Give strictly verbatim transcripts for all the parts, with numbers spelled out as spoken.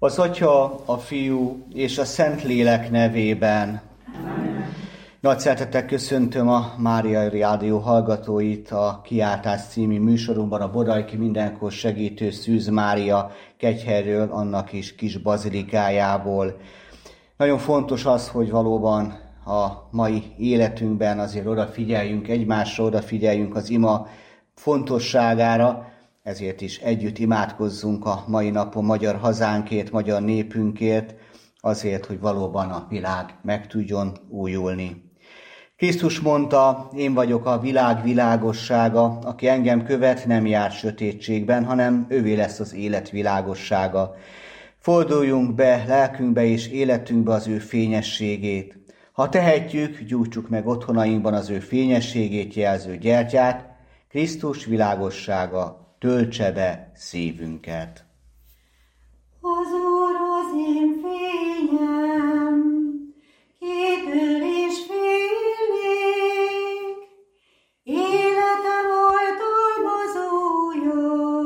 Az Atya, a Fiú és a Szentlélek nevében. Amen. Nagy szeretettel köszöntöm a Mária Rádió hallgatóit a Kiáltás című műsorunkban, a Bodajki Mindenkor Segítő Szűz Mária Kegyhelyről, annak is kis bazilikájából. Nagyon fontos az, hogy valóban a mai életünkben azért odafigyeljünk egymásra, odafigyeljünk az ima fontosságára, ezért is együtt imádkozzunk a mai napon magyar hazánkért, magyar népünkért, azért, hogy valóban a világ meg tudjon újulni. Krisztus mondta, én vagyok a világ világossága, aki engem követ, nem jár sötétségben, hanem ővé lesz az élet világossága. Forduljunk be lelkünkbe és életünkbe az ő fényességét. Ha tehetjük, gyújtsuk meg otthonainkban az ő fényességét jelző gyertyát, Krisztus világossága töltse be szívünket. Az Úr az én fényem, kitől is félnék, életem oltalmazója,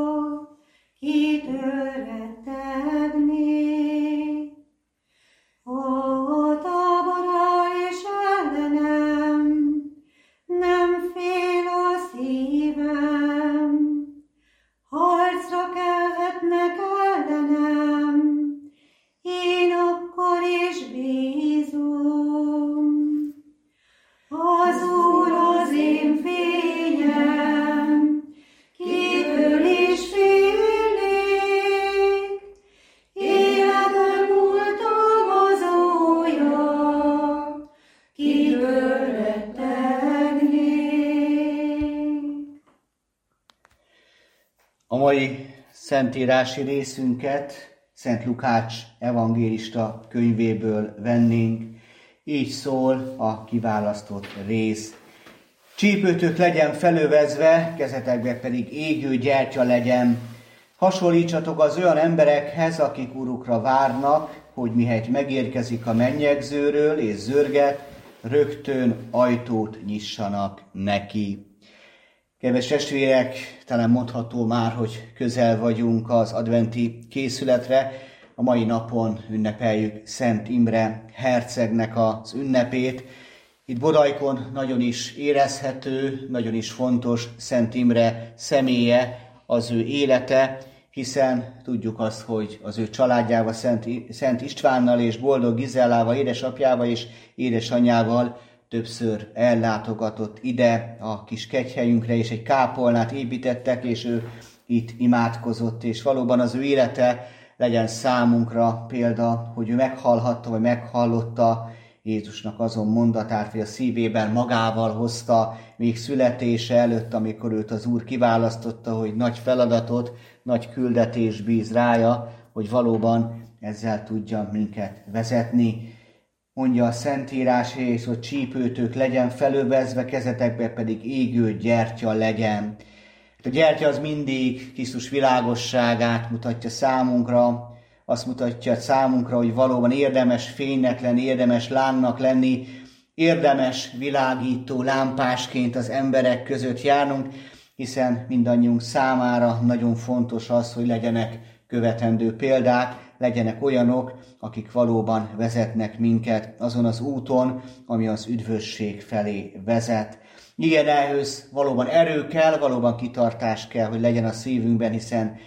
kitől rettegnék. A tábora és ellenem, nem fél a szívem, harcra kelhetnek ellenem, én akkor is bízom. Az Úr az én fényem, kitől is félnék, életem oltalmazója, kitől rettegnék. A mai szentírási részünket Szent Lukács evangélista könyvéből vennénk. Így szól a kiválasztott rész. Csípőtök legyen felövezve, kezetekbe pedig égő gyertya legyen. Hasonlítsatok az olyan emberekhez, akik urukra várnak, hogy mihelyt megérkezik a mennyegzőről és zörget, rögtön ajtót nyissanak neki. Kedves testvérek, talán mondható már, hogy közel vagyunk az adventi készületre. A mai napon ünnepeljük Szent Imre hercegnek az ünnepét. Itt Bodajkon nagyon is érezhető, nagyon is fontos Szent Imre személye, az ő élete, hiszen tudjuk azt, hogy az ő családjával, Szent, Szent Istvánnal és Boldog Gizellával, édesapjával és édesanyjával többször ellátogatott ide a kis kegyhelyünkre, és egy kápolnát építettek, és ő itt imádkozott, és valóban az ő élete legyen számunkra példa, hogy ő meghallhatta, vagy meghallotta Jézusnak azon mondatát, hogy a szívében magával hozta még születése előtt, amikor őt az Úr kiválasztotta, hogy nagy feladatot, nagy küldetés bíz rája, hogy valóban ezzel tudja minket vezetni. Mondja a Szentírás, és hogy csípőtök legyen felövezve, kezetekbe pedig égő gyertya legyen. A gyertya az mindig Krisztus világosságát mutatja számunkra, azt mutatja számunkra, hogy valóban érdemes fénynek lenni, érdemes lámnak lenni, érdemes világító lámpásként az emberek között járnunk, hiszen mindannyiunk számára nagyon fontos az, hogy legyenek követendő példák, legyenek olyanok, akik valóban vezetnek minket azon az úton, ami az üdvösség felé vezet. Igen, ehhez valóban erő kell, valóban kitartás kell, hogy legyen a szívünkben, hiszen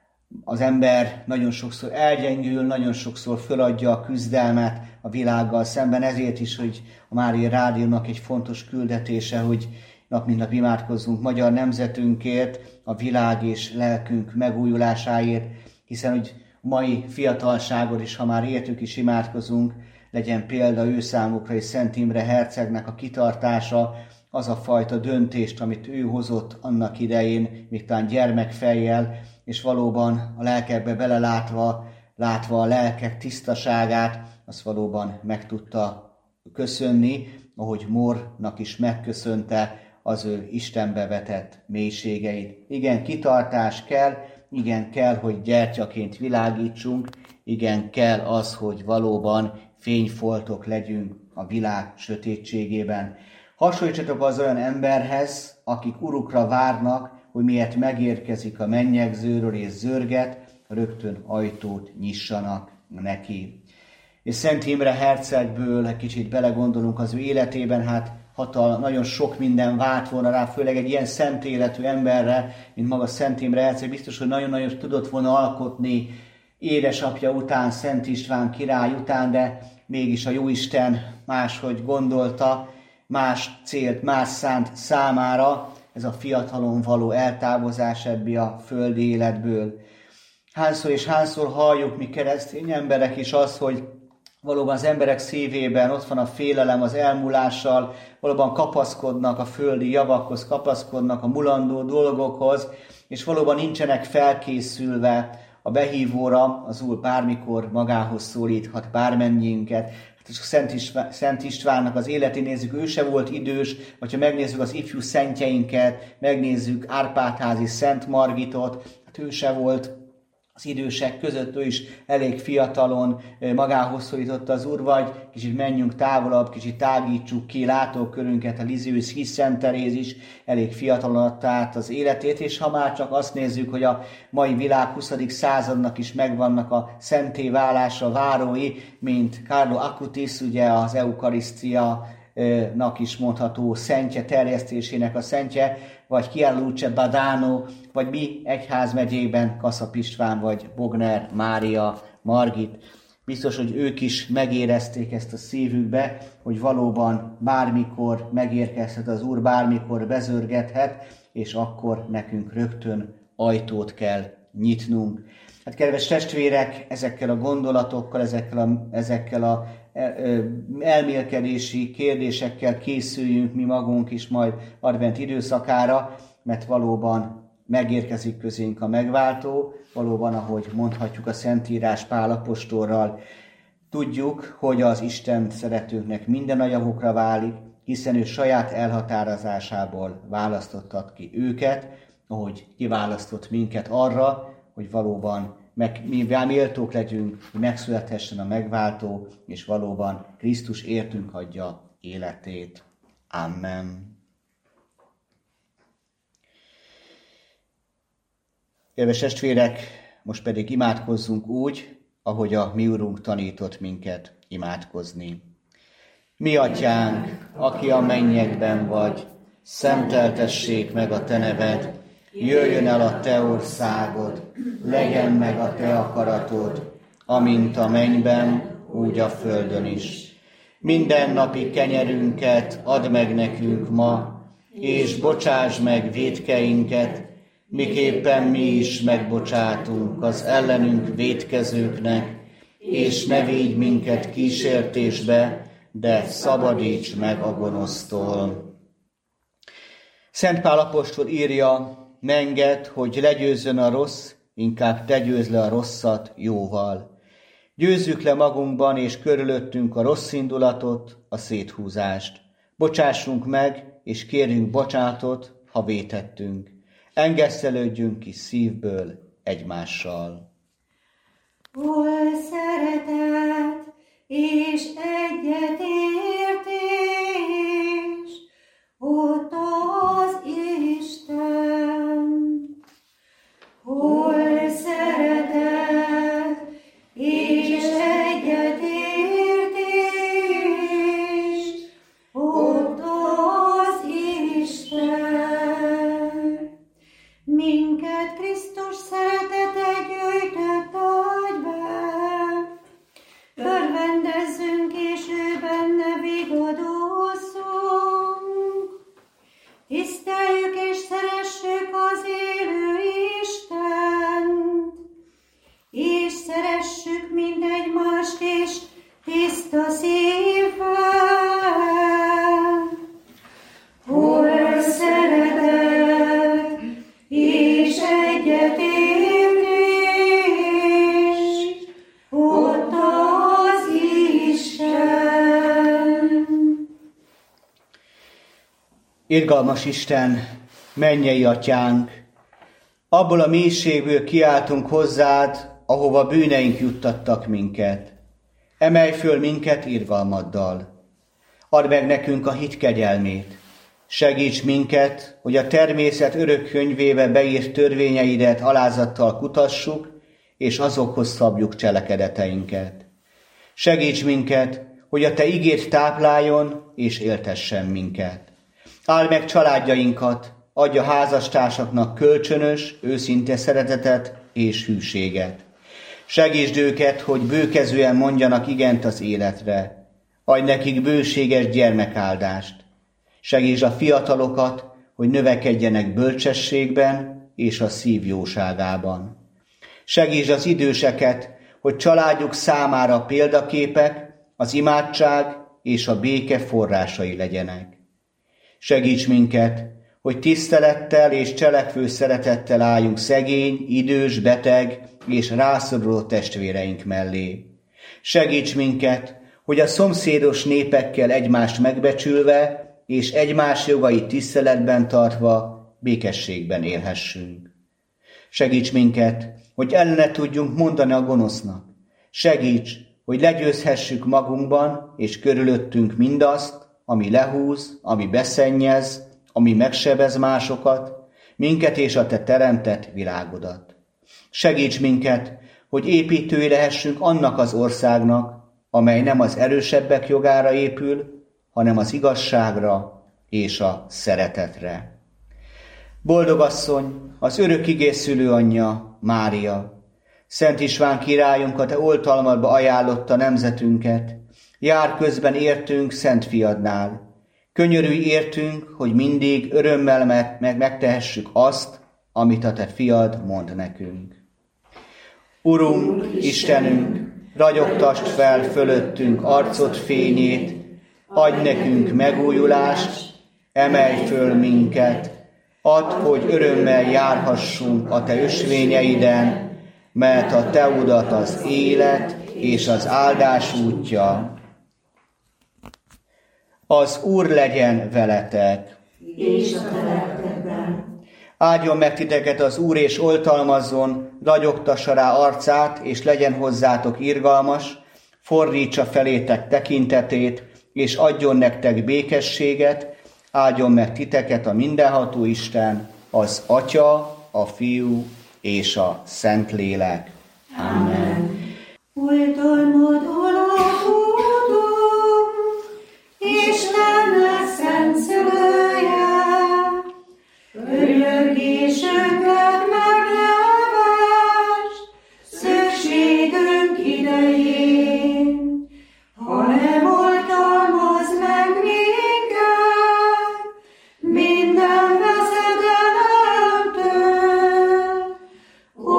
az ember nagyon sokszor elgyengül, nagyon sokszor föladja a küzdelmet a világgal szemben, ezért is, hogy a Mária Rádiónak egy fontos küldetése, hogy nap mint nap imádkozzunk magyar nemzetünkért, a világ és lelkünk megújulásáért, hiszen hogy a mai fiatalságon is, ha már értük is imádkozunk, legyen példa ő számukra és Szent Imre hercegnek a kitartása, az a fajta döntést, amit ő hozott annak idején, még talán gyermekfejjel, és valóban a lelkekbe belelátva, látva a lelkek tisztaságát, azt valóban meg tudta köszönni, ahogy Mornak is megköszönte az ő Istenbe vetett mélységeit. Igen, kitartás kell, igen, kell, hogy gyertyaként világítsunk, igen, kell az, hogy valóban fényfoltok legyünk a világ sötétségében. Hasonlítsatok az olyan emberhez, akik urukra várnak, hogy miért megérkezik a mennyegzőről és zörget, rögtön ajtót nyissanak neki. És Szent Imre hercegből egy kicsit belegondolunk az ő életében, hát hatal, nagyon sok minden vált volna rá, főleg egy ilyen szent életű emberre, mint maga Szent Imre herceg, biztos, hogy nagyon-nagyon tudott volna alkotni édesapja után, Szent István király után, de mégis a Jóisten máshogy gondolta, más célt, más szánt számára, ez a fiatalon való eltávozás ebből a földi életből. Hányszor és hányszor halljuk mi keresztény emberek is azt, hogy valóban az emberek szívében ott van a félelem az elmúlással, valóban kapaszkodnak a földi javakhoz, kapaszkodnak a mulandó dolgokhoz, és valóban nincsenek felkészülve a behívóra, az Úr bármikor magához szólíthat bármennyiünket. Hát Szent, István, Szent Istvánnak az életét nézzük, ő se volt idős, vagy ha megnézzük az ifjú szentjeinket, megnézzük Árpádházi Szent Margitot, hát ő se volt az idősek között, ő is elég fiatalon magához szólította az Úr, vagy kicsit menjünk távolabb, kicsit tágítsuk ki látókörünket, a Lisieux His Szent Teréz is elég fiatalon adta át az életét, és ha már csak azt nézzük, hogy a mai világ huszadik századnak is megvannak a szenté válása várói, mint Carlo Acutis, ugye az Eukarisztiának is mondható szentje, terjesztésének a szentje, vagy Chiarluce Badano, vagy mi egyházmegyében Kaszap István, vagy Bogner Mária Margit. Biztos, hogy ők is megérezték ezt a szívükbe, hogy valóban bármikor megérkezhet az Úr, bármikor bezörgethet, és akkor nekünk rögtön ajtót kell nyitnunk. Hát kedves testvérek, ezekkel a gondolatokkal, ezekkel a, ezekkel a elmélkedési kérdésekkel készüljünk mi magunk is majd advent időszakára, mert valóban megérkezik közénk a megváltó, valóban, ahogy mondhatjuk a Szentírás Pál apostolral, tudjuk, hogy az Isten szeretőknek minden a javukra válik, hiszen ő saját elhatározásából választottat ki őket, ahogy kiválasztott minket arra, hogy valóban meg, mi méltók legyünk, hogy megszülethessen a megváltó, és valóban Krisztus értünk adja életét. Amen. Kedves testvérek, most pedig imádkozzunk úgy, ahogy a mi Urunk tanított minket imádkozni. Mi atyánk, aki a mennyekben vagy, szenteltessék meg a te neved, jöjjön el a te országod, legyen meg a te akaratod, amint a mennyben, úgy a földön is. Minden napi kenyerünket add meg nekünk ma, és bocsáss meg vétkeinket, miképpen mi is megbocsátunk az ellenünk vétkezőknek, és ne védj minket kísértésbe, de szabadíts meg a gonosztól. Szent Pál apostol írja, ne engedd, hogy legyőzzön a rossz, inkább te győzd le a rosszat jóval. Győzzük le magunkban és körülöttünk a rossz indulatot, a széthúzást. Bocsássunk meg, és kérjünk bocsánatot, ha vétettünk. Engesztelődjünk ki szívből egymással. Hol szeretet és egyetértés, ott az Isten. Hol szeretet és egyetértés, ott az Isten. Minket Krisztus szeretete gyűjtött agybe, örvendezzünk és ő benne vigadozzunk. Tiszteljük és szeressük az élő Istent, és szeressük mind egymást és tiszta szívvel. Hol szeretet és egyetértés, ott az Isten. Irgalmas Isten, mennyei atyánk, abból a mélységből kiáltunk hozzád, ahova bűneink juttattak minket. Emelj föl minket irgalmaddal. Add meg nekünk a hit kegyelmét. Segíts minket, hogy a természet örök könyvébe beírt törvényeidet alázattal kutassuk, és azokhoz szabjuk cselekedeteinket. Segíts minket, hogy a Te igéd tápláljon és éltessen minket. Áld meg családjainkat, adj a házastársaknak kölcsönös, őszinte szeretetet és hűséget. Segítsd őket, hogy bőkezően mondjanak igent az életre. Adj nekik bőséges gyermekáldást. Segítsd a fiatalokat, hogy növekedjenek bölcsességben és a szív jóságában. Segítsd az időseket, hogy családjuk számára példaképek, az imádság és a béke forrásai legyenek. Segíts minket, hogy tisztelettel és cselekvő szeretettel álljunk szegény, idős, beteg és rászoruló testvéreink mellé. Segíts minket, hogy a szomszédos népekkel egymást megbecsülve és egymás jogait tiszteletben tartva békességben élhessünk. Segíts minket, hogy ellene tudjunk mondani a gonosznak. Segíts, hogy legyőzhessük magunkban és körülöttünk mindazt, ami lehúz, ami beszennyez, ami megsebez másokat, minket és a Te teremtett világodat. Segíts minket, hogy építői lehessünk annak az országnak, amely nem az erősebbek jogára épül, hanem az igazságra és a szeretetre. Boldog asszony, az örökigé szülőanyja, Mária, Szent István királyunk a Te oltalmadba ajánlotta nemzetünket, jár közben értünk Szent Fiadnál. Könyörülj értünk, hogy mindig örömmel meg, meg megtehessük azt, amit a Te Fiad mond nekünk. Urunk, Istenünk, ragyogtasd fel fölöttünk arcod fényét, adj nekünk megújulást, emelj föl minket, add, hogy örömmel járhassunk a Te ösvényeiden, mert a Te utat az élet és az áldás útja. Az Úr legyen veletek. És a te lelkedben. Áldjon meg titeket az Úr, és oltalmazzon, ragyogtassa rá arcát, és legyen hozzátok irgalmas, fordítsa felétek tekintetét, és adjon nektek békességet, áldjon meg titeket a mindenható Isten, az Atya, a Fiú és a Szentlélek. Amen. Oltalmad alatt útunk, Istennek szent szülője, örjöngésünket meglevess, szükségünk idején, ha nem oltalmaz meg minket, minden veszedelemtől, ó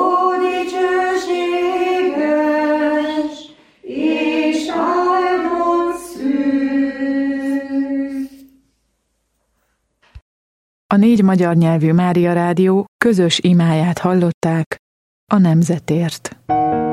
dicsőséges és áldott szűz. A négy magyar nyelvű Mária Rádió közös imáját hallották a nemzetért.